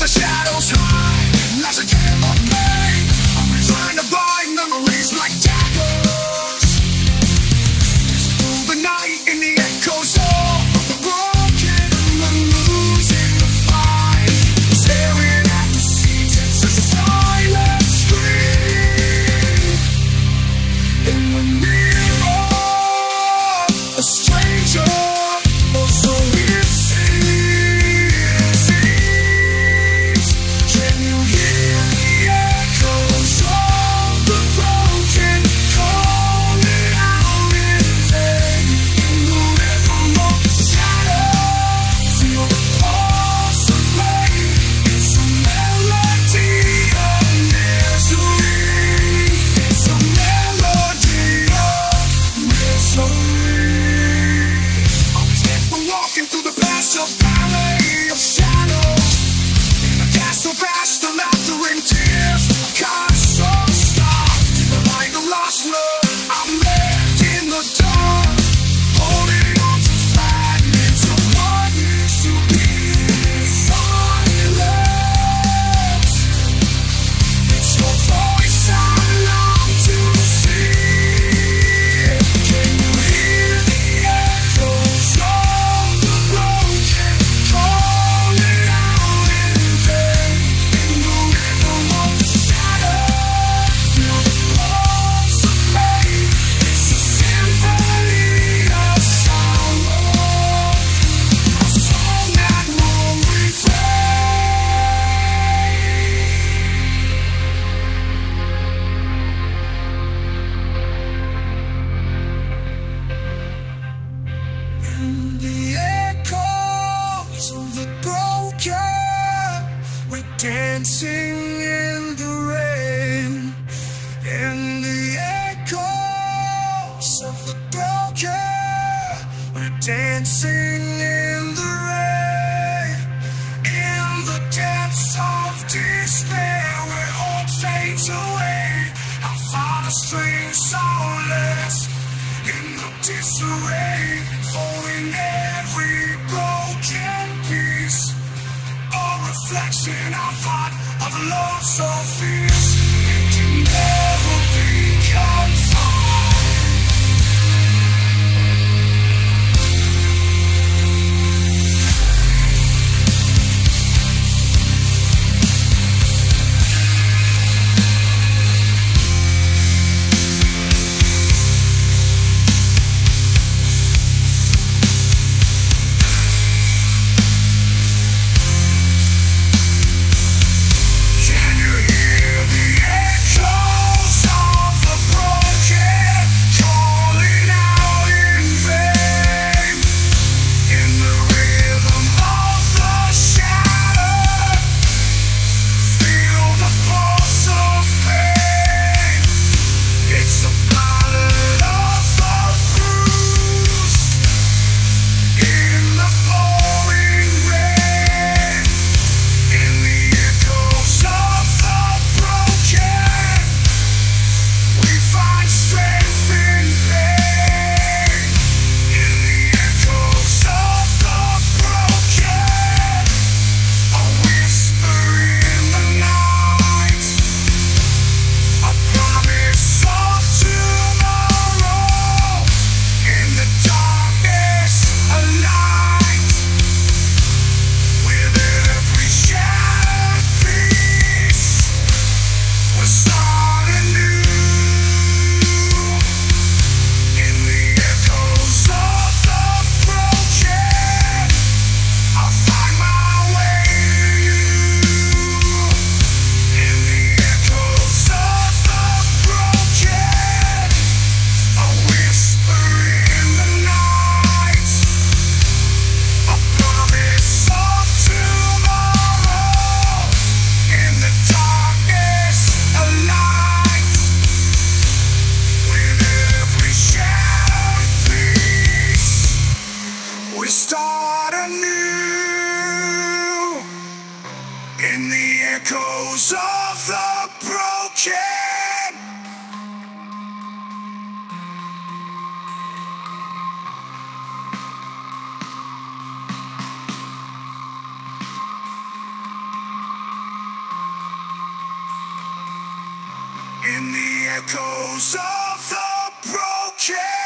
shadows high, as a game of pain. I'm trying to bind memories like daggers. Through the night in the echoes of the broken and losing the fight. Staring at the seas, it's a silent scream. In the mirror, a stranger, or so it seems. Can you hear the echoes of the broken calling out in vain? In the rhythm of the shadow, feel the pulse of pain. It's a melody of misery. It's a melody of misery. We're walking through the past of valley of shadows. In a castle past the laughter and tears. Castle star, the light of lost love. I'm left in the dark, holding on to fragments of what used to be. Silence. It's your voice I long to see. Can you hear the echoes of the broken calling out in vain? In the rhythm of the shadow, feel the pulse of pain. It's a symphony of sorrow, a song that won't refrain. In the echoes of the broken, we're dancing in the rain. In the echoes of the broken, we're dancing in the rain. In the depths of despair, where hope fades away, I find a strange solace in the disarray, folding every broken piece. A reflection I thought of love so fierce. It can never be confined. Can you hear the echoes of the broken calling out in vain? In the rhythm of the shadow, feel the pulse of pain. It's the ballad of the bruised in the pouring rain. In the echoes of the broken, we find strength in pain. In the echoes of the broken, a whisper in the night, a promise of tomorrow. In the darkness, a light. With every shattered piece, we're starting new. In the echoes of the broken, I'll find my way to you. In the echoes of the broken, a whisper in the night, a promise of tomorrow. In the darkness, a light. With every shattered piece, we start anew. In the echoes of the broken. echoes of the broken.